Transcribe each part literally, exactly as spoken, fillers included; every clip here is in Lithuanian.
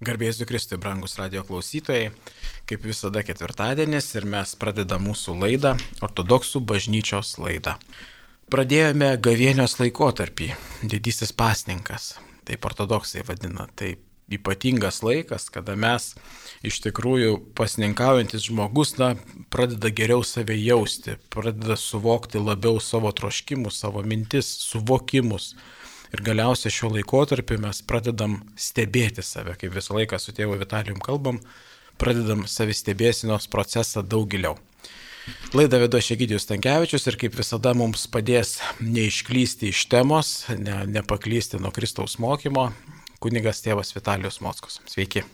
Garbėsiu Kristui, brangus radio klausytojai, kaip visada ketvirtadienis ir mes pradedam mūsų laidą, ortodoksų bažnyčios laidą. Pradėjome gavėnios laikotarpį, didysis pasninkas, taip ortodoksai vadina, tai ypatingas laikas, kada mes iš tikrųjų pasninkaujantis žmogus na, pradeda geriau save jausti, pradeda suvokti labiau savo troškimus, savo mintis, suvokimus. Ir galiausiai šiuo laikotarpiu mes pradedam stebėti save, kaip visą laiką su tėvu Vitalijum kalbam, pradedam savistebėsinos procesą daug giliau. Laidą vedu aš Egidijus Stankevičius ir kaip visada mums padės neišklysti iš temos, ne, nepaklysti nuo Kristaus mokymo, kunigas tėvas Vitalijus Mockus. Sveiki.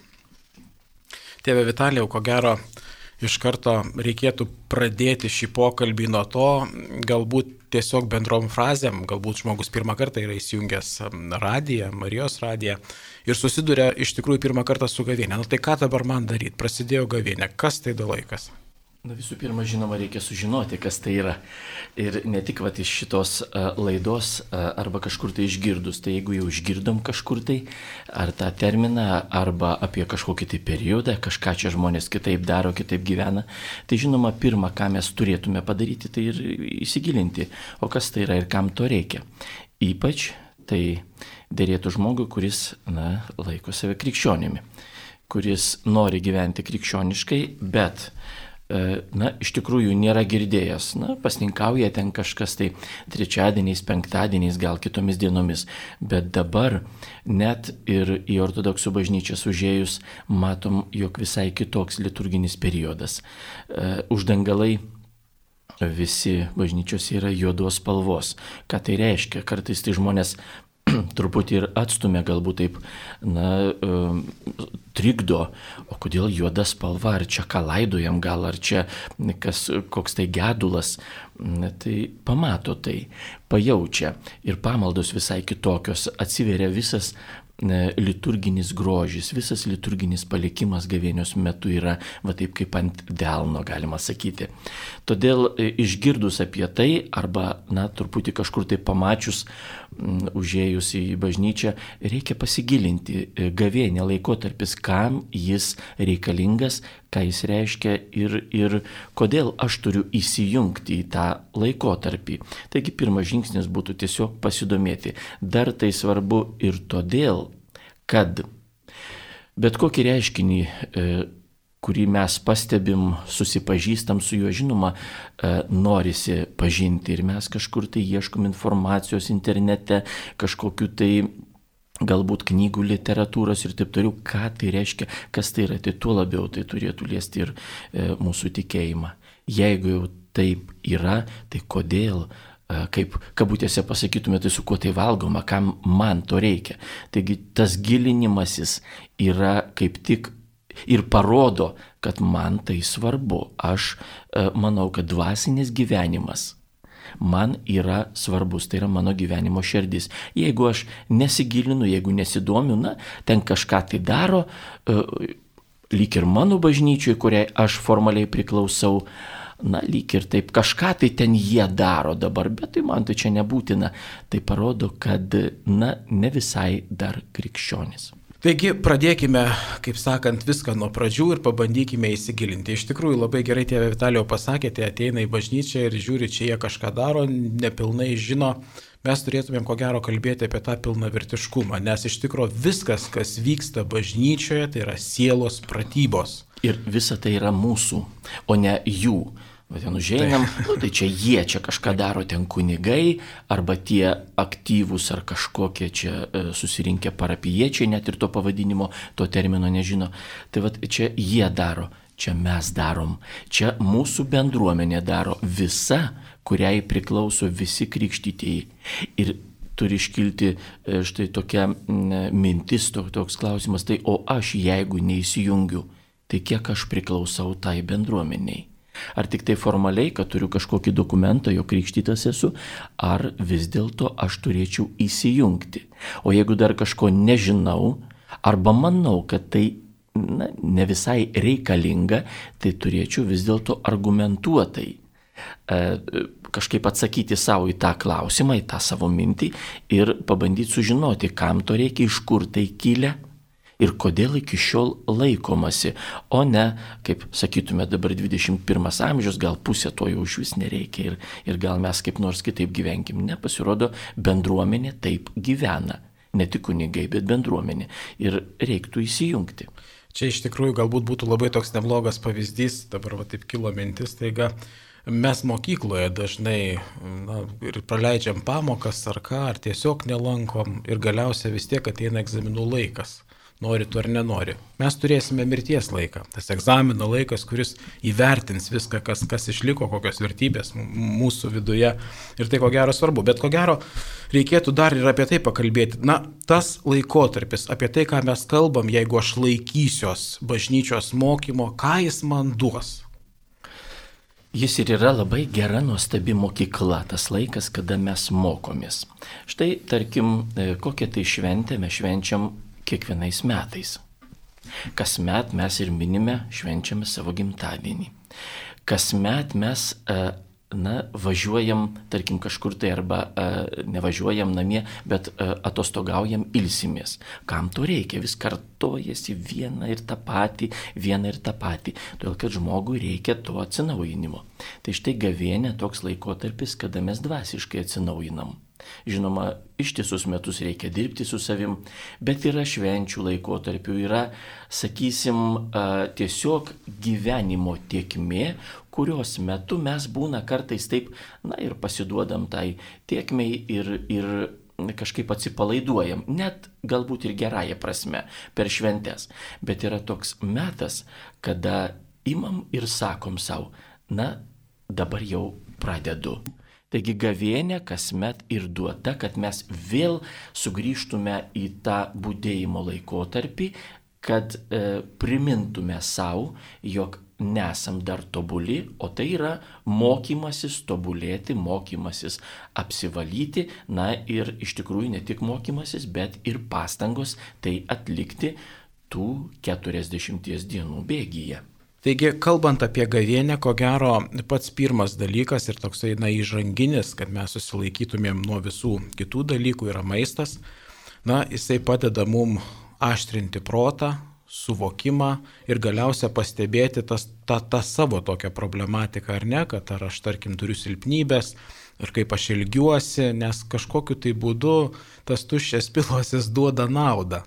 Tėve Vitalijau, ko gero, iš karto reikėtų pradėti šį pokalbį nuo to, galbūt tiesiog bendrom frazėm, galbūt žmogus pirmą kartą yra įsijungęs radiją, Marijos radiją ir susiduria iš tikrųjų pirmą kartą su gavėne. Na tai ką dabar man daryti? Prasidėjo gavėnė. Kas tai da laikas? Na visų pirma, žinoma, reikia sužinoti, kas tai yra. Ir ne tik vat, iš šitos uh, laidos uh, arba kažkur tai išgirdus. Tai jeigu jau išgirdom kažkur tai, ar tą terminą, arba apie kažkokį tai periodą, kažką čia žmonės kitaip daro, kitaip gyvena, tai žinoma, pirma, ką mes turėtume padaryti, tai ir įsigilinti, o kas tai yra ir kam to reikia. Ypač tai derėtų žmogui, kuris, na, laiko save krikščionimi, kuris nori gyventi krikščioniškai, bet na, iš tikrųjų nėra girdėjęs, na, pasninkauja ten kažkas tai trečiadieniais, penktadieniais, gal kitomis dienomis, bet dabar net ir į ortodoksų bažnyčias užėjus matom, jog visai kitoks liturginis periodas. Uždangalai visi bažnyčios yra juodos spalvos. Ką tai reiškia? Kartais tai žmonės truputį ir atstumia, galbūt taip, na, trikdo, o kodėl juoda spalva, ar čia ką laidojam, gal ar čia kas, koks tai gedulas, na, tai pamato tai, pajaučia ir pamaldos visai kitokios, atsiveria visas liturginis grožis, visas liturginis palikimas gavėnios metu yra, va taip kaip ant delno, galima sakyti. Todėl išgirdus apie tai, arba, na, truputį kažkur tai pamačius, m, užėjus į bažnyčią, reikia pasigilinti gavėnė laikotarpis, kam jis reikalingas, ką jis reiškia ir, ir kodėl aš turiu įsijungti į tą laikotarpį. Taigi pirmas žingsnis būtų tiesiog pasidomėti. Dar tai svarbu ir todėl, kad bet kokį reiškinį, kurį mes pastebim, susipažįstam su juo, žinoma, norisi pažinti ir mes kažkur tai ieškom informacijos internete, kažkokiu tai galbūt knygų, literatūros ir taip toliau, ką tai reiškia, kas tai yra, tai tuo labiau tai turėtų liesti ir e, mūsų tikėjimą. Jeigu jau taip yra, tai kodėl, e, kaip kabutėse pasakytume, tai su kuo tai valgoma, kam man to reikia. Taigi tas gilinimasis yra kaip tik ir parodo, kad man tai svarbu. Aš e, manau, kad dvasinis gyvenimas man yra svarbus, tai yra mano gyvenimo širdis. Jeigu aš nesigilinu, jeigu nesidomiu, na, ten kažką tai daro, lyg ir mano bažnyčiai, kuriai aš formaliai priklausau, na, lyg ir taip, kažką tai ten jie daro dabar, bet tai man tai čia nebūtina. Tai parodo, kad, na, ne visai dar krikščionis. Taigi pradėkime, kaip sakant, viską nuo pradžių ir pabandykime įsigilinti. Iš tikrųjų labai gerai tėve Vitalijau pasakėte, ateina į bažnyčią ir žiūri, čia jie kažką daro, nepilnai žino. Mes turėtumėm ko gero kalbėti apie tą pilnavertiškumą, nes iš tikrųjų viskas, kas vyksta bažnyčioje, tai yra sielos pratybos. Ir visa tai yra mūsų, o ne jų. Bet ten užeinam, nu, tai čia jie čia kažką daro, ten kunigai, arba tie aktyvūs ar kažkokie čia e, susirinkę parapijiečiai, net ir to pavadinimo, to termino nežino. Tai vat čia jie daro, čia mes darom, čia mūsų bendruomenė daro, visa, kuriai priklauso visi krikštytieji. Ir turi iškilti e, štai tokia m, mintis, to, toks klausimas, tai o aš jeigu neįsijungiu, tai kiek aš priklausau tai bendruomeniai? Ar tik tai formaliai, kad turiu kažkokį dokumentą, jo krikštytas esu, ar vis dėlto aš turėčiau įsijungti. O jeigu dar kažko nežinau, arba manau, kad tai na, ne visai reikalinga, tai turėčiau vis dėlto argumentuotai e, kažkaip atsakyti savo į tą klausimą, į tą savo mintį ir pabandyti sužinoti, kam to reikia, iš kur tai kilę ir kodėl iki šiol laikomasi, o ne, kaip sakytume, dabar dvidešimt pirmas amžius, gal pusė to jau iš vis nereikia ir, ir gal mes kaip nors kitaip gyvenkim. Ne, pasirodo, bendruomenė taip gyvena. Ne tik kunigai, bet bendruomenė. Ir reiktų įsijungti. Čia iš tikrųjų galbūt būtų labai toks neblogas pavyzdys, dabar va taip kilo mintis, taiga mes mokykloje dažnai na, ir praleidžiam pamokas ar ką, ar tiesiog nelankom ir galiausiai vis tiek ateina egzaminų laikas. Nori tu ar nenori. Mes turėsime mirties laiką. Tas egzamino laikas, kuris įvertins viską, kas, kas išliko, kokios vertybės mūsų viduje. Ir tai ko gero svarbu. Bet ko gero reikėtų dar ir apie tai pakalbėti. Na, tas laikotarpis, apie tai, ką mes kalbam, jeigu aš laikysiuos bažnyčios mokymo, ką jis man duos? Jis ir yra labai gera, nuostabi mokykla, tas laikas, kada mes mokomės. Štai, tarkim, kokią tai šventę mes švenčiam kiekvienais metais. Kasmet mes ir minime, švenčiame savo gimtadienį. Kasmet mes na, važiuojam, tarkim, kažkur tai arba nevažiuojam namie, bet atostogaujam, ilsimės. Kam to reikia? Vis kartojasi vieną ir tą patį, vieną ir tą patį. Todėl, kad žmogui reikia to atsinaujinimo. Tai štai gavėnia toks laikotarpis, kada mes dvasiškai atsinaujinam. Žinoma, ištisus metus reikia dirbti su savim, bet yra švenčių laikotarpių, yra, sakysim, tiesiog gyvenimo tėkmė, kurios metu mes būna kartais taip, na ir pasiduodam tai tėkmei ir, ir kažkaip atsipalaiduojam, net galbūt ir gerąją prasme per šventes. Bet yra toks metas, kada imam ir sakom savo, na dabar jau pradedu. Taigi gavėnia kasmet ir duota, kad mes vėl sugrįžtume į tą budėjimo laikotarpį, kad e, primintume savo, jog nesam dar tobuli, o tai yra mokymasis tobulėti, mokymasis apsivalyti, na ir iš tikrųjų ne tik mokymasis, bet ir pastangos tai atlikti tų keturiasdešimties dienų bėgyje. Taigi, kalbant apie gavėnią, ko gero pats pirmas dalykas ir toksai na įžanginis, kad mes susilaikytumėm nuo visų kitų dalykų, yra maistas. Na, jisai padeda mum aštrinti protą, suvokimą ir galiausia pastebėti tas, tą, tą savo tokią problematiką, ar ne, kad ar aš, tarkim, turiu silpnybės ir kaip aš ilgiuosi, nes kažkokiu tai būdu tas tuščias pilosis duoda naudą.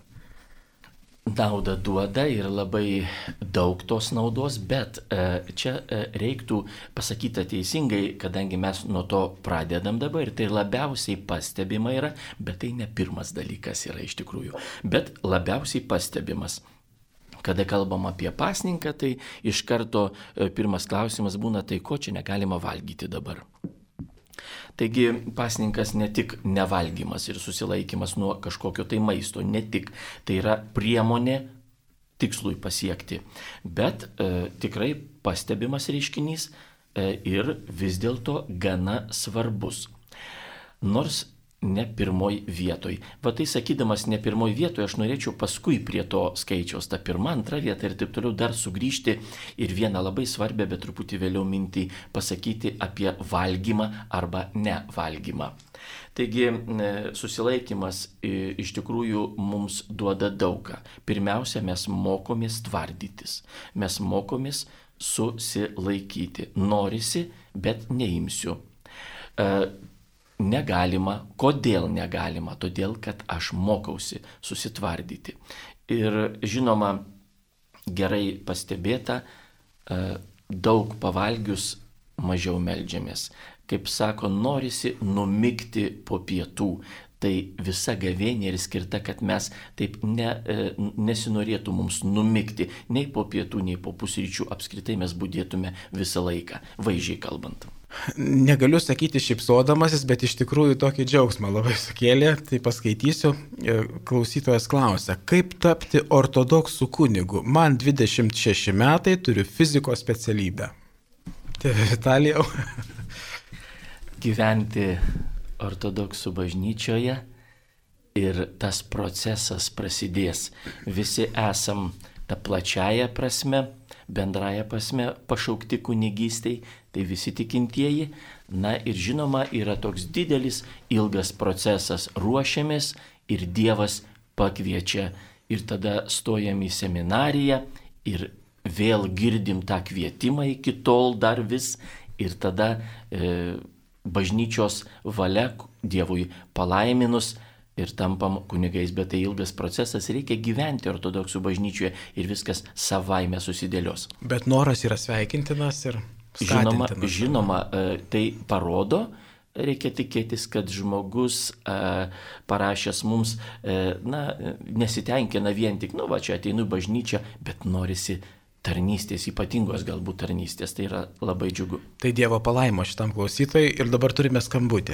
Naudą duoda ir labai daug tos naudos, bet čia reiktų pasakyti teisingai, kadangi mes nuo to pradedam dabar ir tai labiausiai pastebima yra, bet tai ne pirmas dalykas yra iš tikrųjų, bet labiausiai pastebimas. Kada kalbam apie pasninką, tai iš karto pirmas klausimas būna, tai ko čia negalima valgyti dabar. Taigi pasninkas ne tik nevalgymas ir susilaikymas nuo kažkokio tai maisto, ne tik, tai yra priemonė tikslui pasiekti, bet e, tikrai pastebimas reiškinys e, ir vis dėlto gana svarbus. Nors ne pirmoj vietoj. Va tai sakydamas ne pirmoj vietoj, aš norėčiau paskui prie to skaičiaus, ta pirma, antra vieta ir taip toliau dar sugrįžti ir vieną labai svarbę, bet truputį vėliau mintį pasakyti apie valgymą arba nevalgymą. Taigi susilaikymas iš tikrųjų mums duoda daugą. Pirmiausia, mes mokomės tvardytis, mes mokomės susilaikyti. Norisi, bet neimsiu. Negalima. Kodėl negalima? Todėl, kad aš mokausi susitvardyti. Ir žinoma, gerai pastebėta, daug pavalgius mažiau meldžiamės. Kaip sako, norisi numigti po pietų. Tai visa gavėnė ir skirta, kad mes taip ne, nesinorėtų mums numigti nei po pietų, nei po pusryčių. Apskritai mes budėtume visą laiką, vaizdžiai kalbant. Negaliu sakyti šypsodamasis, bet iš tikrųjų tokį džiaugsmą labai sukėlė, tai paskaitysiu. Klausytojas klausia, kaip tapti ortodoksų kunigu? Man dvidešimt šeši metai, turiu fizikos specialybę. Tėve Vitalijau. Gyventi ortodoksų bažnyčioje ir tas procesas prasidės. Visi esam tą plačiąją prasme, bendraja prasme pašaukti kunigystei, tai visi tikintieji. Na ir žinoma, yra toks didelis, ilgas procesas, ruošiamės ir Dievas pakviečia ir tada stojam į seminariją ir vėl girdim tą kvietimą iki tol dar vis ir tada e, bažnyčios valia Dievui palaiminus ir tampam kunigais, bet tai ilgas procesas, reikia gyventi ortodoksų bažnyčioje ir viskas savaime susidėlios. Bet noras yra sveikintinas ir skatintinas. Žinoma, žinoma, tai parodo, reikia tikėtis, kad žmogus parašęs mums, na, nesitenkina vien tik, nu va, čia ateinu į bažnyčią, bet norisi tarnystės, ypatingos galbūt tarnystės, tai yra labai džiugu. Tai Dievo palaimo šitam klausytojui ir dabar turime skambutį.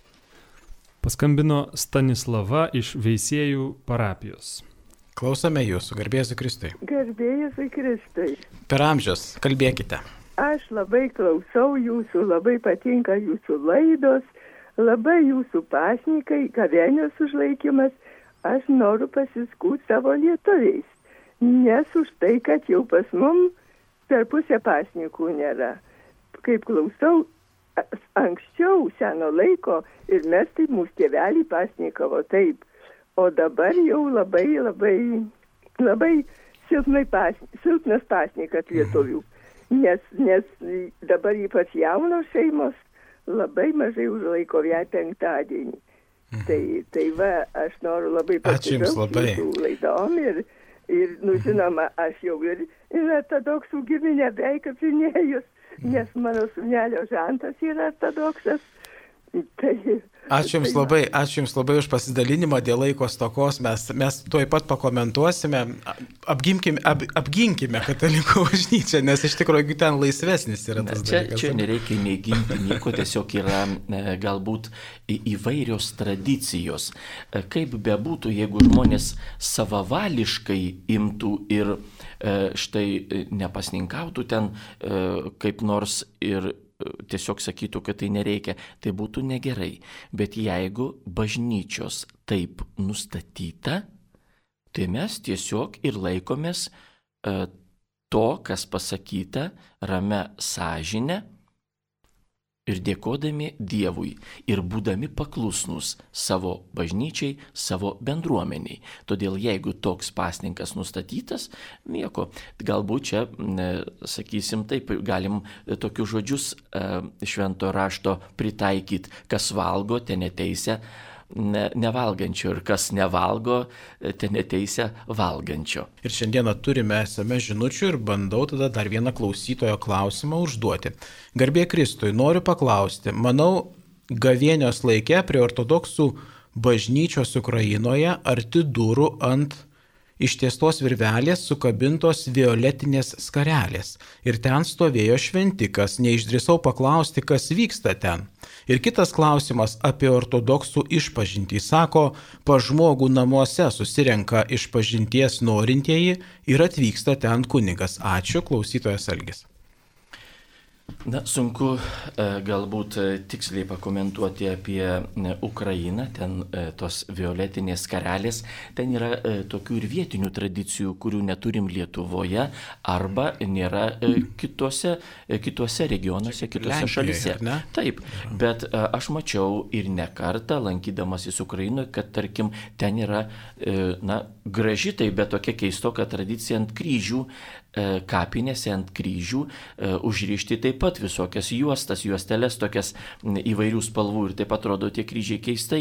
Paskambino Stanislava iš Veisiejų parapijos. Klausome jūsų, garbėsiu Kristui. Garbėsiu Kristui. Per amžius, kalbėkite. Aš labai klausau jūsų, labai patinka jūsų laidos, labai jūsų pasnikai, gavėnios užlaikymas. Aš noriu pasiskųti savo lietuviais, nes už tai, kad jau pas mum per pusę pasnikų nėra. Kaip klausau, anksčiau seno laiko ir mes taip mūsų tėvelį pasnikavo taip, o dabar jau labai, labai, labai silpnai pas, silpnas pasnikas lietuvių, nes, nes dabar ypač jaunos šeimos labai mažai užlaiko ją penktadienį. Mhm. Tai, tai va, aš noriu labai pasidžiaugti jūsų laidom ir, ir, nu žinoma, aš jau ir, ir ortodoksų giminę beveik apžinėjus, nes mano sūnelio Žantas yra ortodoksas. Tai, ačiū Jums labai, ačiū Jums labai už pasidalinimą dėl laiko stokos. Mes, mes tuoj pat pakomentuosime, apginkime, ap, apginkime katalikų bažnyčią, nes iš tikrųjų ten laisvesnis yra tas čia, dalykas. Čia nereikia nei ginti nieko, tiesiog yra e, galbūt įvairios tradicijos. E, kaip bebūtų, jeigu žmonės savavališkai imtų ir e, štai nepasninkautų ten e, kaip nors ir tiesiog sakytų, kad tai nereikia, tai būtų negerai. Bet jeigu bažnyčios taip nustatyta, tai mes tiesiog ir laikomės e, to, kas pasakyta, ramia sąžine ir dėkodami Dievui ir būdami paklusnus savo bažnyčiai, savo bendruomeniai. Todėl jeigu toks pasninkas nustatytas, nieko. Galbūt čia, sakysim taip, galim tokius žodžius švento rašto pritaikyti, kas valgo, ten neteisia ne, nevalgančio ir kas nevalgo, ten neteisia valgančio. Ir šiandieną turime es em es žinučių ir bandau tada dar vieną klausytojo klausimą užduoti. Garbė Kristui, noriu paklausti, manau, gavėnios laike prie ortodoksų bažnyčios Ukrainoje arti durų ant ištiestos virvelės sukabintos violetinės skarelės. Ir ten stovėjo šventikas, neišdrįsau paklausti, kas vyksta ten. Ir kitas klausimas apie ortodoksų išpažintį. Sako, pa žmogų namuose susirenka išpažinties norintieji ir atvyksta ten kunigas. Ačiū, klausytojas Algis. Na, sunku galbūt tiksliai pakomentuoti apie Ukrainą, ten tos violetinės skarelės, ten yra tokių ir vietinių tradicijų, kurių neturim Lietuvoje arba nėra kitose, kitose regionuose, kitose Lenkijoje, šalise. Taip, bet aš mačiau ir ne kartą, lankydamasis Ukrainoje, kad tarkim ten yra, na, graži tai, bet tokia keistoka tradicija ant kryžių, kapinėse ant kryžių užrišti taip pat visokias juostas, juosteles tokias įvairių spalvų ir taip atrodo tie kryžiai keistai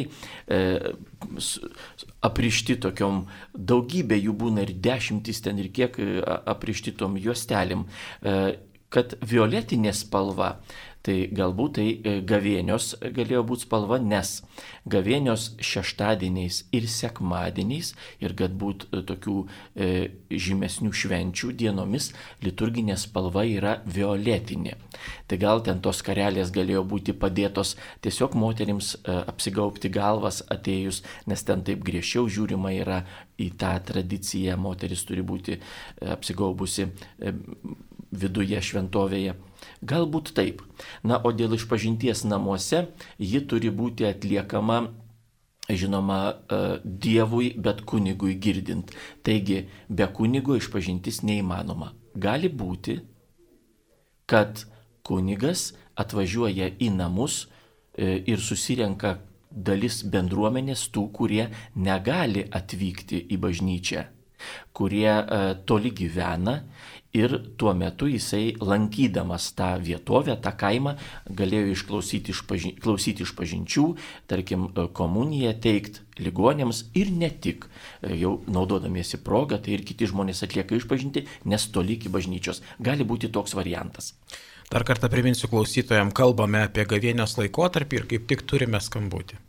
aprišti tokiom, daugybė jų būna ir dešimtis ten ir kiek aprišti tom juostelėm, kad violetinė spalva, tai galbūt tai gavėnios galėjo būti spalva, nes gavėnios šeštadieniais ir sekmadieniais ir galbūt tokių e, žymesnių švenčių dienomis liturginė spalva yra violetinė. Tai gal ten tos skarelės galėjo būti padėtos tiesiog moterims e, apsigaubti galvas atėjus, nes ten taip griežčiau žiūrima yra į tą tradiciją, moteris turi būti e, apsigaubusi e, viduje šventovėje. Galbūt taip. Na, o dėl išpažinties namuose ji turi būti atliekama, žinoma, Dievui, bet kunigui girdint. Taigi, be kunigo išpažintis neįmanoma. Gali būti, kad kunigas atvažiuoja į namus ir susirenka dalis bendruomenės tų, kurie negali atvykti į bažnyčią kurie toli gyvena. Ir tuo metu jisai, lankydamas tą vietovę, tą kaimą, galėjo išklausyti išpaži... klausyti išpažinčių, tarkim, komuniją teikti ligonėms ir ne tik. Jau naudodamiesi progą, tai ir kiti žmonės atlieka išpažinti, nes toli iki bažnyčios. Gali būti toks variantas. Dar kartą priminsiu klausytojams, kalbame apie gavėnios laikotarpį ir kaip tik turime skambutį.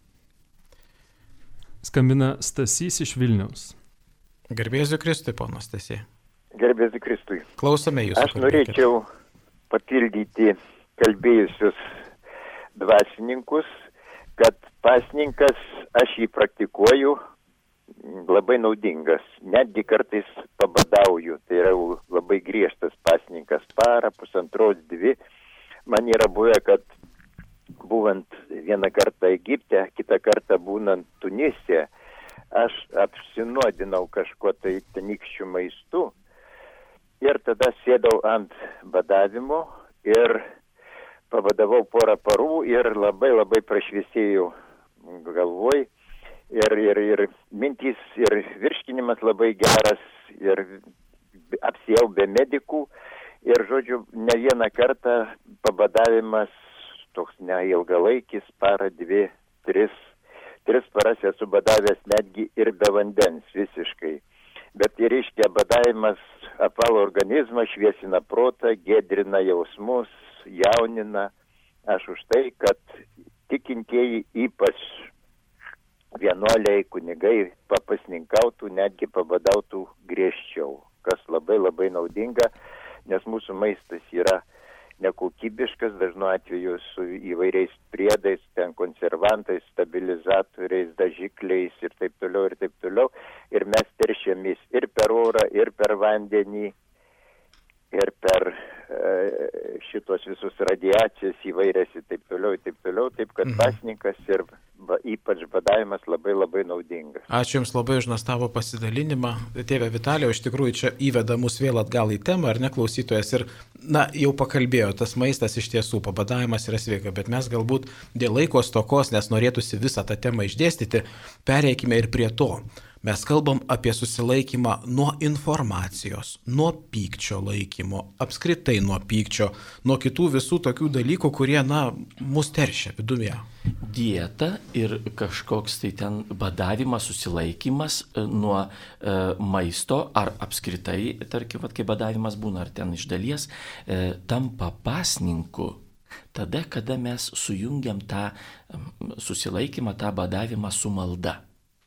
Skambina Stasys iš Vilniaus. Garbėsiu Kristui, ponas Stasy. Garbėsiu Kristui. Klausome jūsų. Aš norėčiau papildyti kalbėjusius dvasininkus, kad pasninkas, aš jį praktikuoju, labai naudingas. Netgi kartais pabadauju. Tai yra labai griežtas pasninkas. Parą, pusantros, dvi. Man yra buvę, kad buvant vieną kartą Egipte, kitą kartą būnant Tunise, aš apsinuodinau kažko tai tenykščių maistų. Ir tada sėdau ant badavimo ir pabadavau porą parų ir labai labai prašviesėjau galvoj. Ir, ir, ir mintys ir virškinimas labai geras ir apsijau be medikų. Ir, žodžiu, ne vieną kartą pabadavimas toks neilgalaikis, parą, dvi, tris. Tris paras esu badavęs netgi ir be vandens visiškai. Bet tai reiškia, badavimas apvalo organizmą, šviesina protą, gėdrina jausmus, jaunina. Aš už tai, kad tikintieji, ypač vienuoliai, kunigai, papasninkautų, netgi pabadautų griežčiau, kas labai labai naudinga, nes mūsų maistas yra nekokybiškas, dažnu atveju su įvairiais priedais, ten konservantais, stabilizatoriais, dažikliais ir taip toliau ir taip toliau. Ir mes teršiamės ir per orą, ir per vandenį, ir per e, šitos visus radiacijas įvairias ir taip toliau ir taip toliau. Taip kad mhm. pasninkas ir ba, ypač badavimas labai labai naudingas. Ačiū Jums labai už nuostabų pasidalinimą. Tėve Vitalijau, iš tikrųjų čia įveda mus vėl atgal į temą, ar ne, klausytojas? Ir, na, jau pakalbėjo, tas maistas iš tiesų, pabadavimas yra sveika, bet mes galbūt dėl laiko stokos, nes norėtųsi visą tą temą išdėstyti, pereikime ir prie to. Mes kalbam apie susilaikymą nuo informacijos, nuo pykčio laikymo, apskritai nuo pykčio, nuo kitų visų tokių dalykų, kurie, na, mus teršia viduje. Dieta ir kažkoks tai ten badavimas, susilaikymas nuo e, maisto ar apskritai, tarkim, kai badavimas būna ar ten iš dalies, e, tampa pasninku tada, kada mes sujungiam tą susilaikymą, tą badavimą su malda.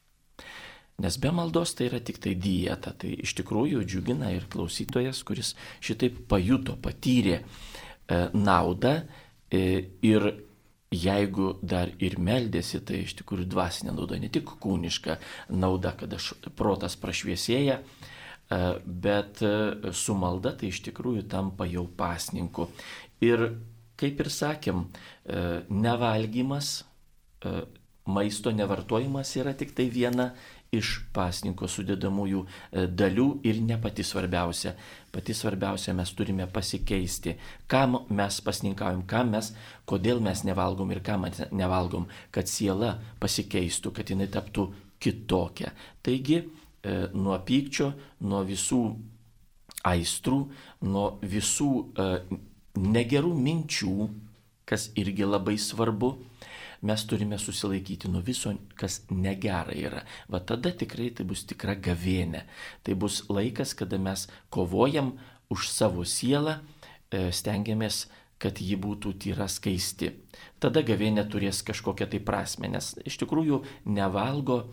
Nes be maldos tai yra tik tai dieta. Tai iš tikrųjų džiugina ir klausytojas, kuris šitaip pajuto, patyrė e, naudą e, ir jeigu dar ir meldėsi, tai iš tikrųjų dvasinė nauda, ne tik kūniška nauda, kada protas prašviesėja, e, bet e, su malda tai iš tikrųjų tampa jau pasninku. Ir kaip ir sakėm, e, nevalgymas, e, maisto nevartojimas yra tik tai viena iš pasninko sudedamųjų dalių ir ne pati svarbiausia. Pati svarbiausia, mes turime pasikeisti, kam mes pasninkaujam, kam mes, kodėl mes nevalgom ir kam mes nevalgom, kad siela pasikeistų, kad jinai taptų kitokia. Taigi, nuo pykčio, nuo visų aistrų, nuo visų negerų minčių, kas irgi labai svarbu, mes turime susilaikyti nuo viso, kas negera yra. Va tada tikrai tai bus tikra gavėnė. Tai bus laikas, kada mes kovojam už savo sielą, stengiamės, kad ji būtų tyra, skaisti. Tada gavėnė turės kažkokią tai prasmę, nes iš tikrųjų nevalgo,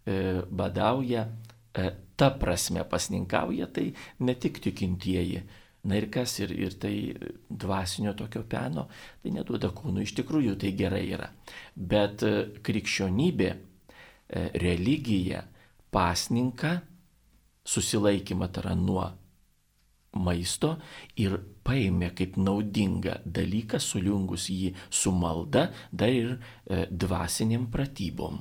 badauja, ta prasme pasninkauja, tai ne tik tikintieji. Na ir kas, ir, ir tai dvasinio tokio peno, tai neduoda kūnų, iš tikrųjų tai gerai yra. Bet krikščionybė, religija, pasninką, susilaikymą tai yra nuo maisto ir paėmė kaip naudingą dalyką, sujungus jį su malda, dar ir dvasiniam pratybom.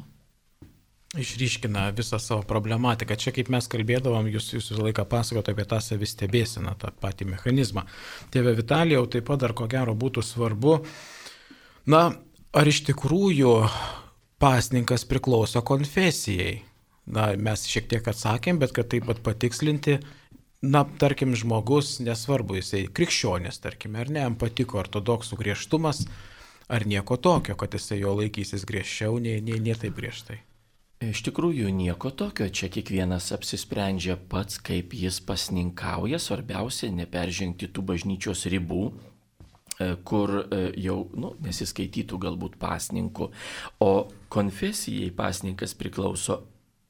Išryškina visą savo problematiką. Čia kaip mes kalbėdavom, jūs visą laiką pasakote apie tą savistebėseną, tą patį mechanizmą. Tėve Vitalijau, taip pat dar ko gero būtų svarbu, na, ar iš tikrųjų pasninkas priklauso konfesijai? Na, mes šiek tiek atsakėm, bet kad taip pat patikslinti, na, tarkim, žmogus, nesvarbu, jisai krikščionis, tarkim, ar ne, jam patiko ortodoksų griežtumas, ar nieko tokio, kad jisai jo laikysis griežčiau, nei, nei, nei taip griežtai. Iš tikrųjų nieko tokio, čia kiekvienas apsisprendžia pats, kaip jis pasninkauja, svarbiausia neperžengti tų bažnyčios ribų, kur jau nu, nesiskaitytų galbūt pasninku, o konfesijai pasninkas priklauso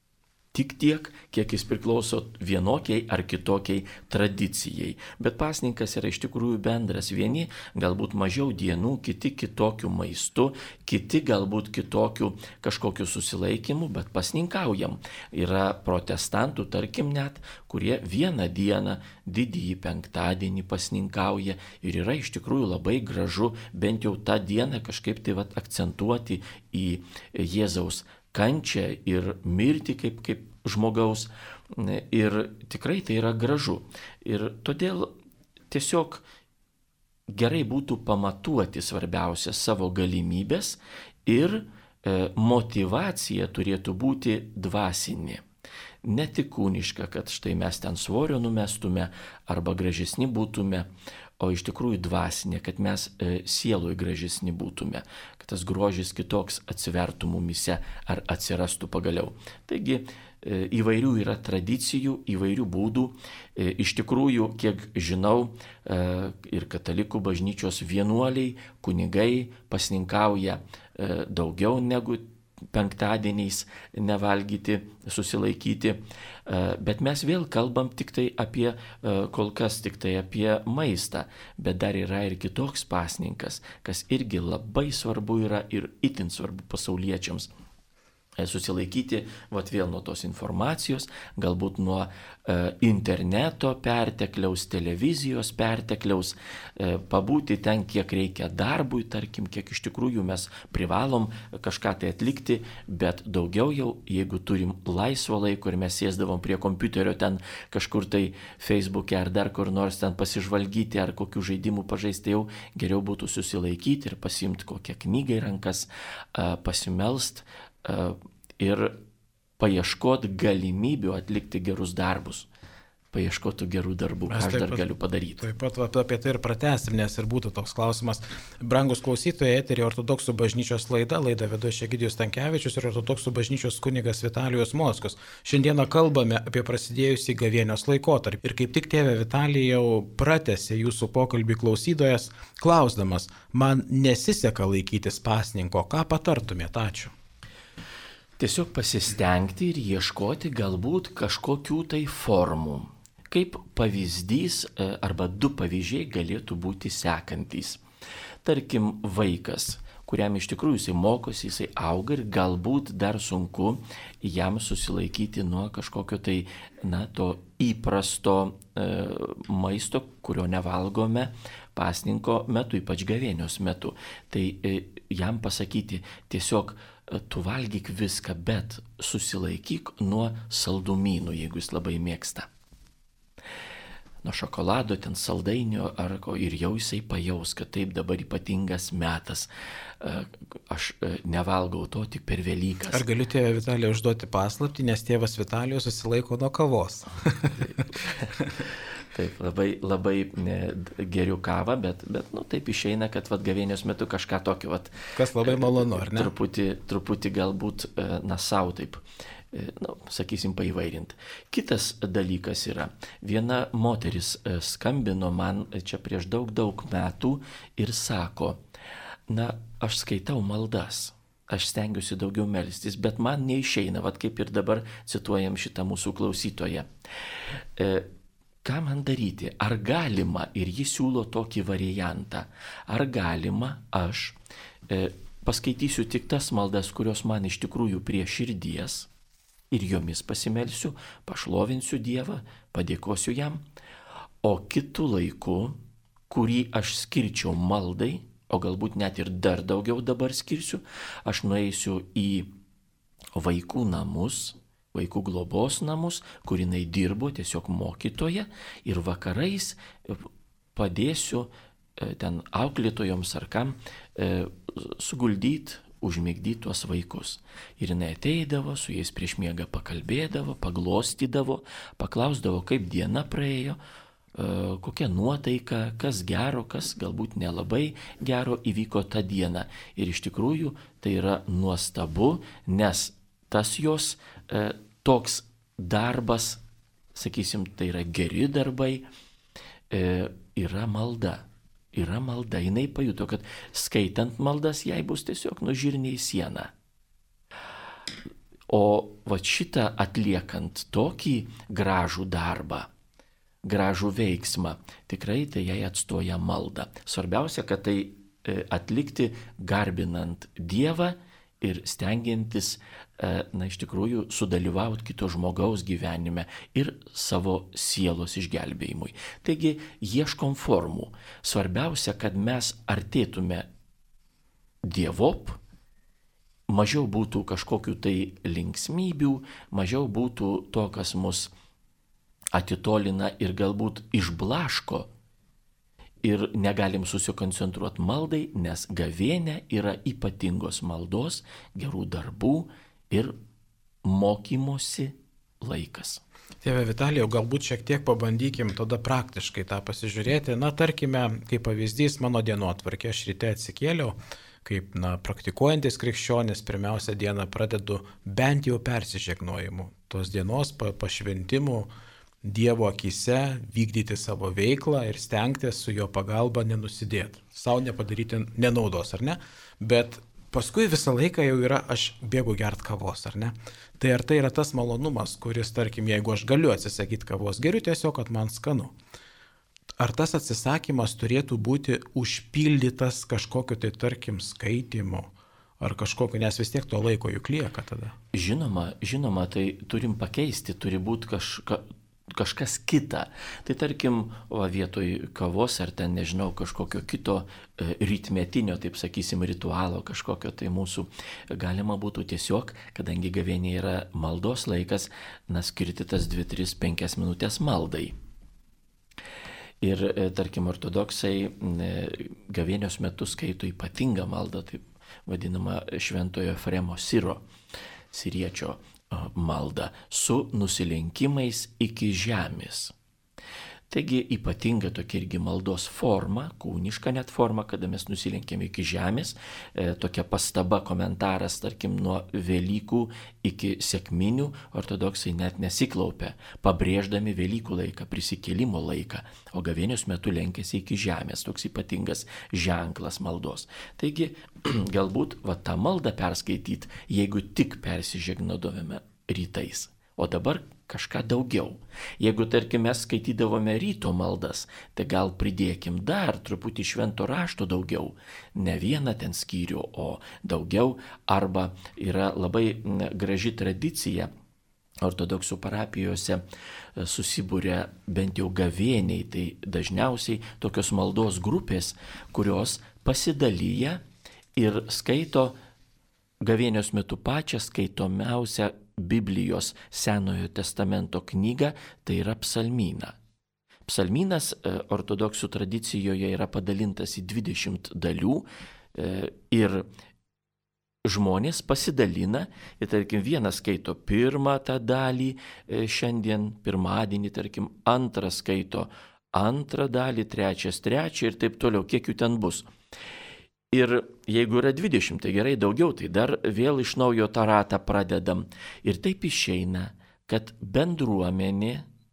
tik tiek, kiek jis priklauso vienokiai ar kitokiai tradicijai. Bet pasninkas yra iš tikrųjų bendras. Vieni galbūt mažiau dienų, kiti kitokių maistų, kiti galbūt kitokių kažkokių susilaikymų, bet pasninkaujam. Yra protestantų, tarkim net, kurie vieną dieną, didįjį penktadienį pasninkauja ir yra iš tikrųjų labai gražu bent jau tą dieną kažkaip tai vat akcentuoti į Jėzaus kančią ir mirtį kaip, kaip žmogaus. Ir tikrai tai yra gražu. Ir todėl tiesiog gerai būtų pamatuoti svarbiausia savo galimybės ir e, motyvacija turėtų būti dvasinė. Ne tik kūniška, kad štai mes ten svorio numestume arba gražesni būtume, o iš tikrųjų dvasinė, kad mes e, sieloj gražesni būtume, kad tas grožis kitoks atsivertų mumise ar atsirastų pagaliau. Taigi e, įvairių yra tradicijų, įvairių būdų. E, iš tikrųjų, kiek žinau, e, ir katalikų bažnyčios vienuoliai, kunigai pasninkauja e, daugiau negu penktadieniais nevalgyti, susilaikyti, bet mes vėl kalbam tik tai apie, kol kas tik tai apie maistą, bet dar yra ir kitoks pasninkas, kas irgi labai svarbu yra ir itin svarbu pasauliečiams. Susilaikyti, vat vėl nuo tos informacijos, galbūt nuo e, interneto pertekliaus, televizijos pertekliaus, e, pabūti ten, kiek reikia darbui, tarkim, kiek iš tikrųjų mes privalom kažką tai atlikti, bet daugiau jau, jeigu turim laisvo laiko ir mes sėsdavom prie kompiuterio ten kažkur tai Facebook'e ar dar kur nors ten pasižvalgyti ar kokių žaidimų pažaisti, jau geriau būtų susilaikyti ir pasimti kokią knygą į rankas, e, pasimelst, ir paieškoti galimybių atlikti gerus darbus, paieškoti gerų darbų, ką aš dar pat, galiu padaryti. Taip pat va, apie tai ir pratęsim, nes ir būtų toks klausimas. Brangus klausytojai, eterį Ortodoksų bažnyčios laida, laida vedu aš Egidijus Stankevičius ir Ortodoksų bažnyčios kunigas Vitalijus Mockus. Šiandieną kalbame apie prasidėjusį gavėnios laikotarpį. Ir kaip tik tėve Vitalijau pratęsė jūsų pokalbį klausytojas, klausdamas, man nesiseka laikytis pasninko, ką patartumėte? Ačiū. Tiesiog pasistengti ir ieškoti galbūt kažkokių tai formų. Kaip pavyzdys arba du pavyzdžiai galėtų būti sekantys. Tarkim, vaikas, kuriam iš tikrųjų jisai mokosi, jisai auga ir galbūt dar sunku jam susilaikyti nuo kažkokio tai, na, to įprasto e, maisto, kurio nevalgome pasninko metu, ypač gavėnios metu. Tai e, jam pasakyti tiesiog, tu valgyk viską, bet susilaikyk nuo saldumynų, jeigu jis labai mėgsta. Nuo šokolado, ten saldainio ar ko, ir jau jisai pajaus, kad taip dabar ypatingas metas. Aš nevalgau to tik per Velykas. Ar galiu tėvę Vitaliją užduoti paslaptį, nes tėvas Vitalijus susilaiko nuo kavos? Taip, labai, labai ne, geriu kavą, bet, bet nu, taip išeina, kad vat, gavėnios metu kažką tokio. Vat, kas labai malonu, ar ne? Truputį, truputį galbūt, na, savo taip, na, sakysim, paįvairinti. Kitas dalykas yra, viena moteris skambino man čia prieš daug, daug metų ir sako, na, aš skaitau maldas. Aš stengiuosi daugiau melstis, bet man neišeina, vat kaip ir dabar cituojam šitą mūsų klausytoją. E, Ką man daryti? Ar galima, ir jis siūlo tokį variantą, ar galima aš e, paskaitysiu tik tas maldas, kurios man iš tikrųjų prie širdies ir jomis pasimelsiu, pašlovinsiu Dievą, padėkosiu jam, o kitų laikų, kurį aš skirčiau maldai, o galbūt net ir dar daugiau dabar skirsiu, aš nueisiu į vaikų namus, vaikų globos namus, kur jinai dirbo tiesiog mokytoja ir vakarais padėsiu ten auklėtojoms ar kam suguldyti, užmigdyti tuos vaikus. Ir jinai ateidavo, su jais prieš miegą pakalbėdavo, paglostydavo, paklausdavo, kaip diena praėjo, kokia nuotaika, kas gero, kas galbūt nelabai gero įvyko tą dieną. Ir iš tikrųjų tai yra nuostabu, nes tas jos e, toks darbas, sakysim, tai yra geri darbai, e, yra malda. Yra malda. Jinai pajuto, kad skaitant maldas jai bus tiesiog nužirniai sieną. O va šitą atliekant tokį gražų darbą, gražų veiksmą, tikrai tai jai atstoja malda. Svarbiausia, kad tai atlikti garbinant Dievą ir stengiantis, na, iš tikrųjų, sudalyvauti kito žmogaus gyvenime ir savo sielos išgelbėjimui. Taigi, ieškom formų. Svarbiausia, kad mes artėtume Dievop, mažiau būtų kažkokių tai linksmybių, mažiau būtų to, kas mus atitolina ir galbūt išblaško. Ir negalim susikoncentruoti maldai, nes gavėnia yra ypatingos maldos, gerų darbų ir mokymosi laikas. Tėve Vitalijau, galbūt šiek tiek pabandykim tada praktiškai tą pasižiūrėti. Na, tarkime, kaip pavyzdys mano dienotvarkė, aš ryte atsikėliau, kaip, na, praktikuojantis krikščionis, pirmiausia dieną pradedu bent jau persižegnojimu, tos dienos pa, pašventimų, Dievo akise, vykdyti savo veiklą ir stengtis su jo pagalba nenusidėti. Sau nepadaryti nenaudos, ar ne? Bet paskui visą laiką jau yra, aš bėgu gert kavos, ar ne? Tai ar tai yra tas malonumas, kuris, tarkim, jeigu aš galiu atsisakyti kavos, geriu tiesiog, kad man skanu. Ar tas atsisakymas turėtų būti užpildytas kažkokiu tai, tarkim, skaitimu? Ar kažkokiu, nes vis tiek to laiko juk lieka tada? Žinoma, žinoma, tai turim pakeisti, turi būti kažka... kažkas kita. Tai tarkim, va, vietoj kavos ar ten, nežinau, kažkokio kito e, rytmetinio, taip sakysim, ritualo kažkokio, tai mūsų galima būtų tiesiog, kadangi gavėnė yra maldos laikas, na, skirti tas dvi, tris, penkias minutės maldai. Ir, e, tarkim, ortodoksai e, gavėnios metu skaito ypatingą maldą, taip vadinama Šventojo Efremo Siro, siriečio maldą, su nusilenkimais iki žemės. Taigi ypatinga tokia irgi maldos forma, kūniška net forma, kada mes nusilenkėme iki žemės, e, tokia pastaba, komentaras, tarkim, nuo Velykų iki sekminių, ortodoksai net nesiklaupia, pabrėždami Velykų laiką, prisikėlimo laiką, o gavėnios metu lenkėsi iki žemės, toks ypatingas ženklas maldos. Taigi, galbūt va tą maldą perskaityti, jeigu tik persižegnodavome rytais. O dabar kažką daugiau. Jeigu, tarkim, mes skaitydavome ryto maldas, tai gal pridėkim dar truputį švento rašto daugiau. Ne vieną ten skyrių, o daugiau. Arba yra labai graži tradicija. Ortodoksų parapijose susibūrė bent jau gavėniai, tai dažniausiai tokios maldos grupės, kurios pasidalyja ir skaito gavėnios metu pačią skaitomiausią Biblijos Senojo testamento knygą, tai yra psalmyną. Psalmynas ortodoksų tradicijoje yra padalintas į dvidešimt dalių ir žmonės pasidalina, ir tarkim vienas skaito pirmą tą dalį, šiandien pirmadienį, tarkim antras skaito antrą dalį, trečias trečią ir taip toliau, kiek jų ten bus. Ir jeigu yra dvidešimt, tai gerai daugiau, tai dar vėl iš naujo tą ratą pradedam. Ir taip išeina, kad bendruomenė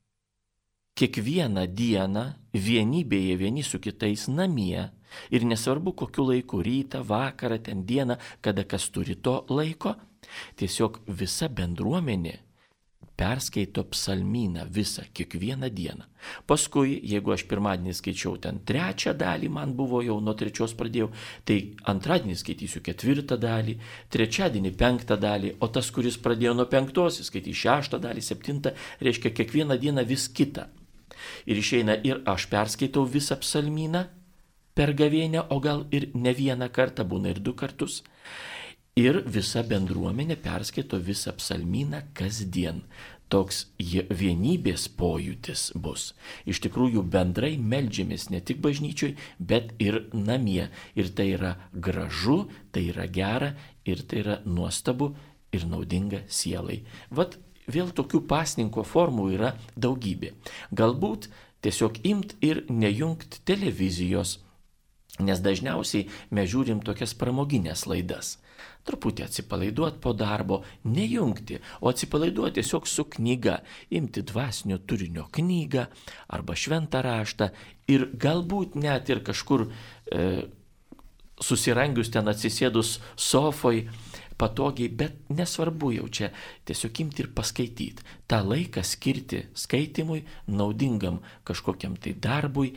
kiekvieną dieną vienybėje vieni su kitais namie, ir nesvarbu kokiu laiku, rytą, vakarą, ten dieną, kada kas turi to laiko, tiesiog visa bendruomenė perskaito psalmyną visą, kiekvieną dieną. Paskui, jeigu aš pirmadienį skaičiau ten trečią dalį, man buvo jau nuo trečios pradėjau, tai antradienį skaitysiu ketvirtą dalį, trečiadienį penktą dalį, o tas, kuris pradėjo nuo penktos, skaitys šeštą dalį, septintą, reiškia kiekvieną dieną vis kitą. Ir išeina ir aš perskaitau visą psalmyną per gavėnią, o gal ir ne vieną kartą, būna ir du kartus. Ir visa bendruomenė perskaito visą psalmyną kasdien. toks vienybės pojūtis bus. Iš tikrųjų bendrai meldžiamės ne tik bažnyčioj, bet ir namie. Ir tai yra gražu, tai yra gera ir tai yra nuostabu ir naudinga sielai. Vat vėl tokių pasninko formų yra daugybė. Galbūt tiesiog imt ir nejungt televizijos, nes dažniausiai mes žiūrim tokias pramoginės laidas. Truputį atsipalaiduot po darbo, nejungti, o atsipalaiduoti tiesiog su knyga, imti dvasinio turinio knygą arba šventą raštą ir galbūt net ir kažkur e, susirangius ten atsisėdus sofoj patogiai, bet nesvarbu jau čia tiesiog imti ir paskaityti. tą laiką skirti skaitimui, naudingam kažkokiam tai darbui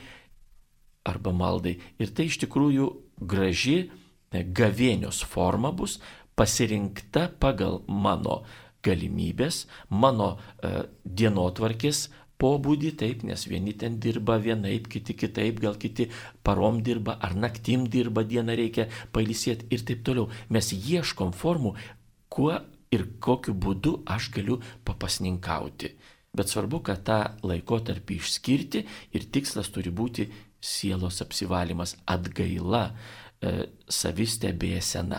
arba maldai. Ir tai iš tikrųjų graži gavėnios forma bus, pasirinkta pagal mano galimybės, mano e, dienotvarkės pobūdį, taip, nes vieni ten dirba vienaip, kiti kitaip, gal kiti parom dirba, ar naktim dirba, dieną reikia pailsėti ir taip toliau. Mes ieškom formų, kuo ir kokiu būdu aš galiu papasninkauti. Bet svarbu, kad tą laikotarpį išskirti ir tikslas turi būti sielos apsivalymas, atgaila, e, savistebėsena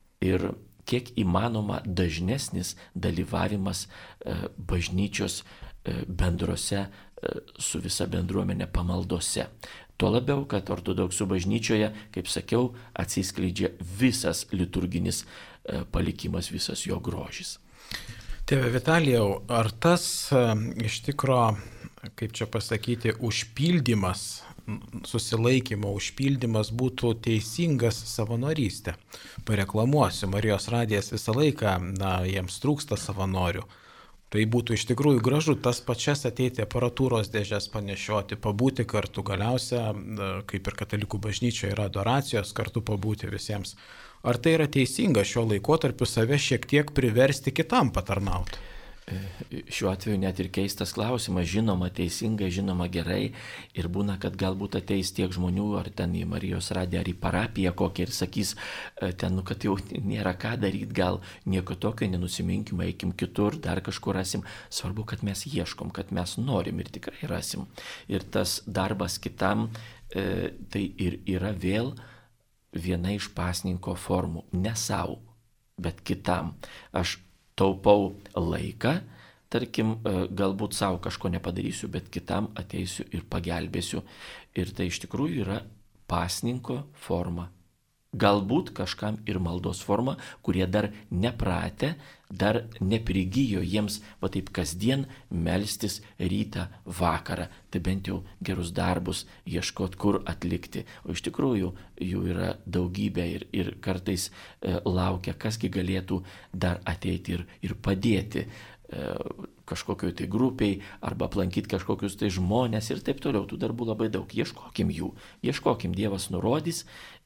ir kiek įmanoma dažnesnis dalyvavimas e, bažnyčios e, bendrose e, su visa bendruomenė pamaldose. Tuo labiau, kad ortodoksų bažnyčioje, kaip sakiau, atsiskleidžia visas liturginis e, palikimas, visas jo grožis. Tėve Vitalijau, ar tas e, iš tikro, kaip čia pasakyti, užpildymas, susilaikymo užpildymas būtų teisingas savanorystė? Pareklamuosiu, Marijos radijas visą laiką, na, jiems trūksta savanorių. Tai būtų iš tikrųjų gražu tas pačias ateiti aparatūros dėžes panešioti, pabūti kartu, galiausia, kaip ir katalikų bažnyčioje yra adoracijos, kartu pabūti visiems. Ar tai yra teisinga šiuo laikotarpiu save šiek tiek priversti kitam patarnauti? Šiuo atveju net ir keistas klausimas, žinoma teisinga, žinoma gerai ir būna, kad galbūt ateis tiek žmonių ar ten į Marijos radiją ar į parapiją kokią ir sakys ten, nu, kad jau nėra ką daryti, gal nieko tokio, nenusiminkime, eikim kitur, dar kažkur rasim. Svarbu, kad mes ieškom, kad mes norim ir tikrai rasim. Ir tas darbas kitam, e, tai ir yra vėl viena iš pasninko formų, ne savo, bet kitam. Aš taupau laiką, tarkim, galbūt savo kažko nepadarysiu, bet kitam ateisiu ir pagelbėsiu. Ir tai iš tikrųjų yra pasninko forma. Galbūt kažkam ir maldos forma, kurie dar nepratę, dar neprigijo jiems, va taip kasdien melstis rytą, vakarą. Tai bent jau gerus darbus ieškot, kur atlikti. O iš tikrųjų jų yra daugybė ir, ir kartais e, laukia, kasgi galėtų dar ateiti ir, ir padėti e, kažkokioj tai grupiai arba aplankyti kažkokius tai žmonės ir taip toliau. Tų darbų labai daug. Ieškokim jų. Ieškokim, Dievas nurodys.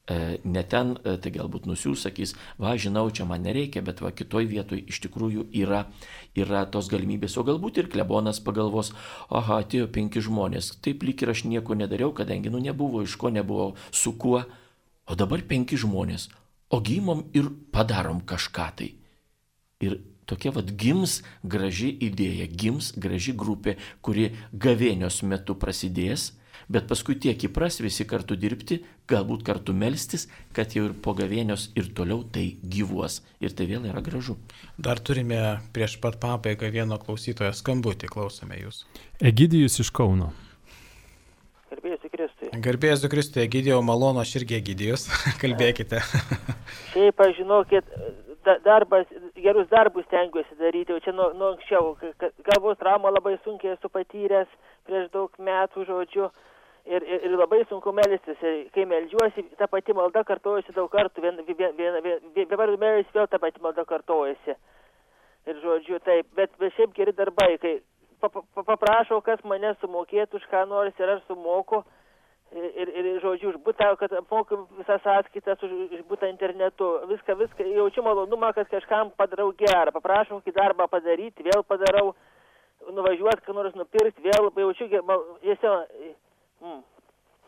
Ne ten, tai galbūt nusiūs, sakys, va, žinau, čia man nereikia, bet va, kitoj vietoj iš tikrųjų yra, yra tos galimybės. O galbūt ir klebonas pagalvos, aha, atėjo penki žmonės, taip lyg ir aš nieko nedariau, kadangi, nu, nebuvo, iš ko nebuvo, su kuo. O dabar penki žmonės, o gimom ir padarom kažką tai. Ir tokia vat gims graži idėja, gims graži grupė, kuri gavėnios metu prasidės, bet paskui tiek įpras visi kartu dirbti, galbūt kartu melstis, kad jau ir po gavėnios ir toliau tai gyvuos. Ir tai vėl yra gražu. Dar turime prieš pat pabaigą vieno klausytojo skambutį, klausome jūs. Egidijus iš Kauno. Garbėsiu Kristui. Garbėsiu Kristui, Egidijau, malonu, aš irgi Egidijus, kalbėkite. Šiaip, aš žinokit, darbas, gerus darbus stengiuosi daryti, o čia nuo, nuo anksčiau, galvos traumą labai sunkiai esu patyręs prieš daug metų, žodžiu, ir, ir, ir labai sunku melstis, ir kai meldžiuosi, ta pati malda kartojasi daug kartų, vien, vien, vien, vien, vien meldžiuosi, vėl ta pati malda kartojasi, ir žodžiu, taip, bet, bet šiaip geri darbai, kai paprašau, kas mane sumokėtų už ką nors ir aš sumoku, ir, ir, ir žodžiu, už butą, kad apmoku visas sąskaitas, už, už butą internetu, viską, viską, jaučiu malonumą, kad kažkam padarau gerą, paprašau kokį darbą padaryti, vėl padarau, nuvažiuoti, ką nors nupirkti, vėl jaučiu, mal, tiesiog, mm,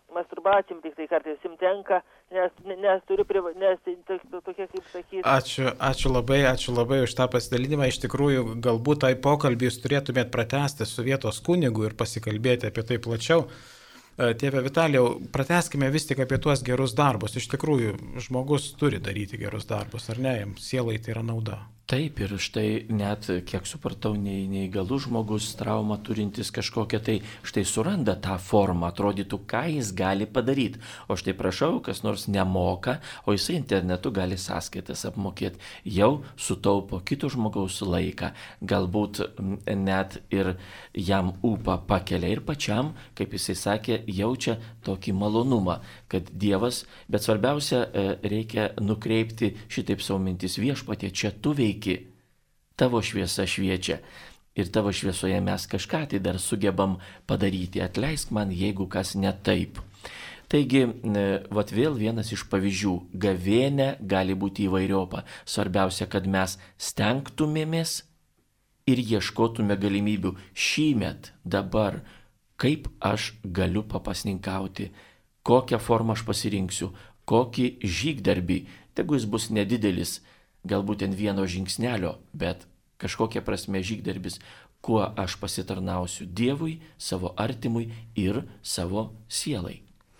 masturbacijom, tik tai kartais jums tenka, nes, nes turiu, priva, nes tokie, kaip sakyti. Ačiū, ačiū labai, ačiū labai už tą pasidalinimą. Iš tikrųjų, galbūt tai pokalbį jūs turėtumėt pratęsti su vietos kunigu ir pasikalbėti apie tai plačiau. Tėve Vitalijau, pratęskime vis tik apie tuos gerus darbus. Iš tikrųjų, žmogus turi daryti gerus darbus, ar ne? Jam sielai tai yra nauda. Taip, ir štai net, kiek supratau, neįgalus žmogus, traumą turintis kažkokią, tai štai suranda tą formą, atrodytų, ką jis gali padaryti. O štai prašau, kas nors nemoka, o jisai internetu gali sąskaitas apmokėti. Jau sutaupo kito žmogaus laiką, galbūt net ir jam ūpą pakelia ir pačiam, kaip jisai sakė, jaučia tokį malonumą, kad Dievas, bet svarbiausia, reikia nukreipti šitaip savo mintis viešpatie, čia tu veiki. Tavo šviesa šviečia ir tavo šviesoje mes kažką tai dar sugebam padaryti. Atleisk man, jeigu kas ne taip. Taigi, vat vėl vienas iš pavyzdžių. Gavėnė gali būti įvairiopa. Svarbiausia, kad mes stengtumėmės ir ieškotume galimybių šįmet, dabar, kaip aš galiu papasninkauti, kokią formą aš pasirinksiu, kokį žygdarbį, tegu jis bus nedidelis, galbūt ant vieno žingsnelio, bet kažkokia prasme žygdarbis, kuo aš pasitarnausiu Dievui, savo artimui ir savo sielai.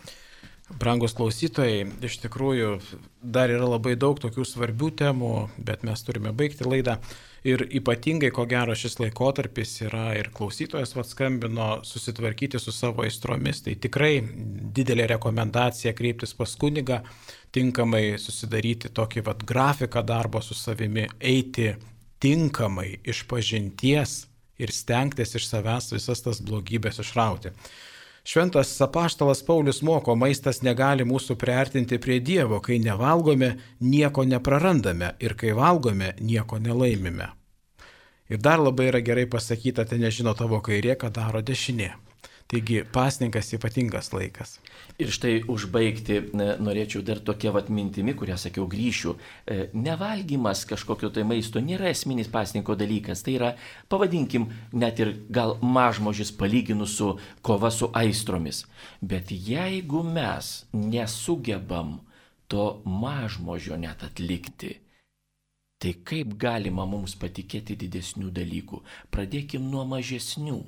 Brangus klausytojai, iš tikrųjų dar yra labai daug tokių svarbių temų, bet mes turime baigti laidą. Ir ypatingai, ko gero, šis laikotarpis yra ir klausytojas atskambino susitvarkyti su savo aistromis. Tai tikrai didelė rekomendacija kreiptis pas kunigą, tinkamai susidaryti tokį vat grafiką darbo su savimi, eiti tinkamai iš pažinties ir stengtis iš savęs visas tas blogybės išrauti. Šventas apaštalas Paulius moko, maistas negali mūsų priartinti prie Dievo, kai nevalgome, nieko neprarandame ir kai valgome, nieko nelaimime. Ir dar labai yra gerai pasakyta, tai nežino tavo kairė, ką daro dešinė. Taigi pasninkas ypatingas laikas. Ir štai užbaigti norėčiau dar tokia vat mintimi, kurią sakiau, grįšiu. Nevalgymas kažkokio tai maisto nėra esminis pasninko dalykas. Tai yra, pavadinkim, net ir gal mažmožis palyginus su kova su aistromis. Bet jeigu mes nesugebam to mažmožio net atlikti, tai kaip galima mums patikėti didesnių dalykų? Pradėkim nuo mažesnių.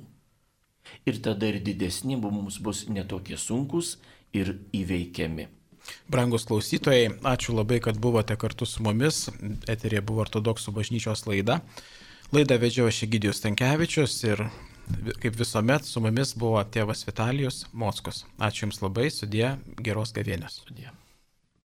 Ir tada ir didesni mums bus netokie sunkus ir įveikiami. Brangus klausytojai, ačiū labai, kad buvote kartu su mumis. Eterėje buvo Ortodoksų bažnyčios laida. Laidą vedžiau aš Egidijus Stankevičius ir kaip visuomet su mumis buvo tėvas Vitalijus Mockus. Ačiū Jums labai, sudie, geros gavėnios. Sudie.